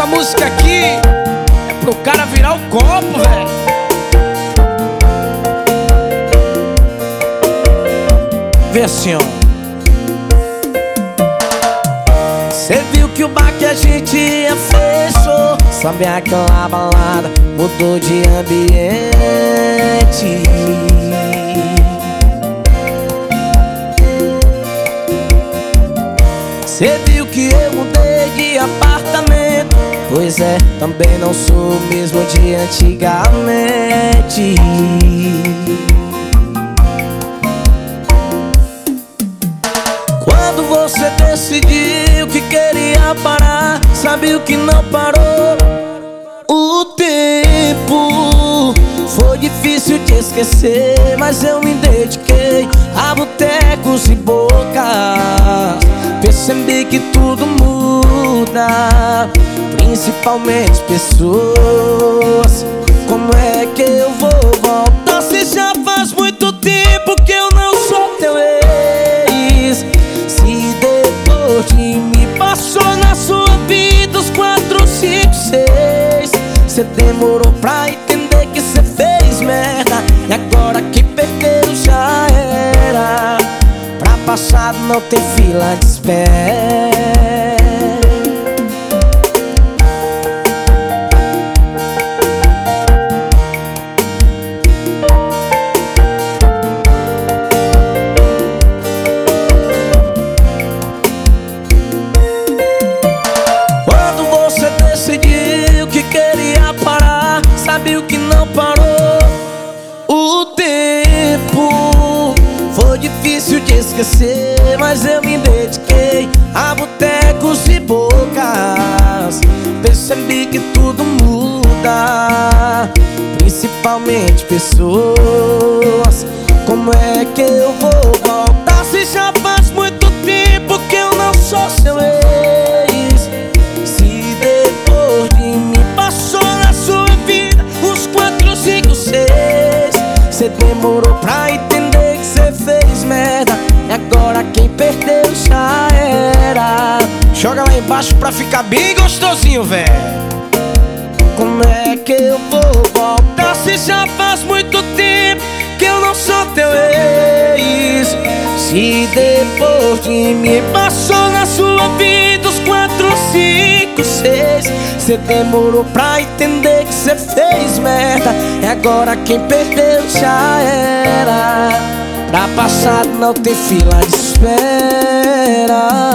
música aqui é pro cara virar o copo, velho. Vê assim, ó. Cê viu que o bar que a gente ia fechou. Sabe aquela balada mudou de ambiente. Cê viu que eu mudei de apartamento. Pois é, também não sou o mesmo de antigamente. Quando você decidiu que queria parar, sabe o que não parou? O tempo. Foi difícil te esquecer, mas eu me dediquei a botecos e bocas. Percebi que tudo muda, principalmente pessoas. Como é que eu vou voltar se já faz muito tempo que eu não sou teu ex? Se depois de me passou na sua vida os 4, 5, 6, cê demorou pra entender que cê fez merda. E agora que perdeu já era. Pra passado não tem fila de espera. Quando você decidiu que queria parar, sabe o que não parou? O tempo. Foi difícil de esquecer, mas eu me dediquei a botecos e bocas. Percebi que tudo muda, principalmente pessoas. Como é que eu vou voltar se já faz muito tempo que eu não sou seu ex? Se depois de mim passou na sua vida uns 4, 5, 6, cê demorou pra entender que cê fez merda. E agora quem perdeu já era. Joga lá embaixo pra ficar bem gostosinho, velho. Como é que eu vou voltar se já faz muito tempo que eu não sou teu ex? Se depois de mim passou na sua vida os 4, 5, 6, cê demorou pra entender que cê fez merda. E agora quem perdeu já era. Pra passado não tem fila de espera.